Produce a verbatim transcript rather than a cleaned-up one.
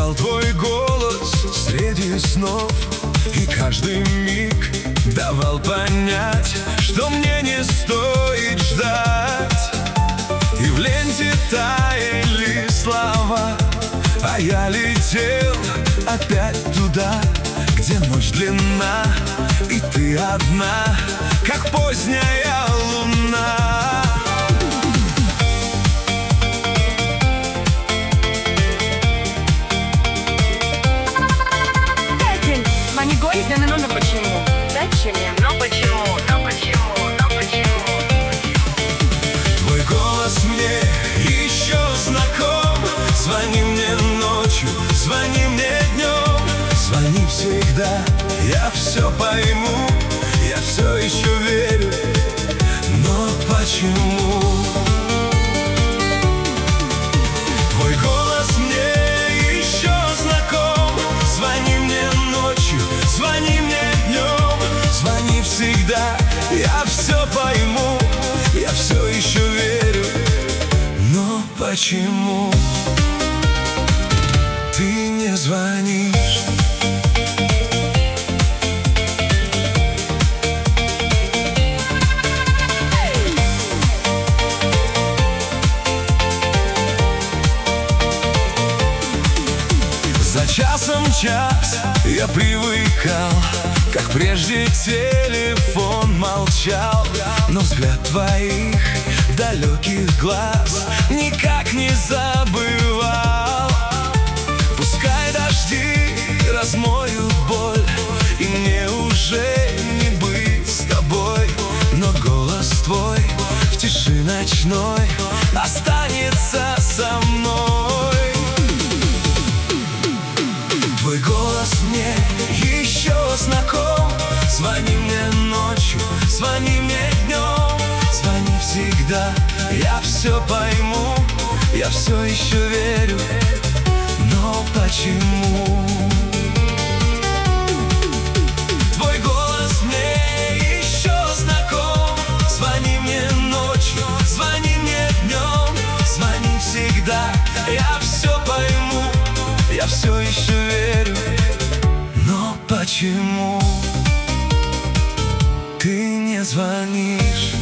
звал твой голос среди снов, и каждый миг давал понять, что мне не стоит ждать. И в ленте таяли слова, а я летел опять туда, где ночь длинна, и ты одна, как поздняя луна. Они горестны, но почему? Зачем я? Но почему? Но почему? Но почему? Твой голос мне еще знаком. Звони мне ночью, звони мне днем, звони всегда, я все пойму, я все еще верю. Но почему? Твой голос мне еще знаком. Звони мне ночью, звони мне днем, звони всегда, я все пойму, я все еще верю. Но почему ты не звонишь? За часом час я привыкал, как прежде телефон молчал, но взгляд твоих далеких глаз никак не забывал. Пускай дожди размоют боль, и мне уже не быть с тобой, но голос твой в тиши ночной останется со мной. Твой голос мне еще знаком. Звони мне ночью, звони мне днем, звони всегда, я все пойму, я все еще верю. Но почему? Твой голос мне еще знаком. Звони мне ночью, звони мне днем, звони всегда, я все пойму, я все еще верю. Но почему ты не звонишь?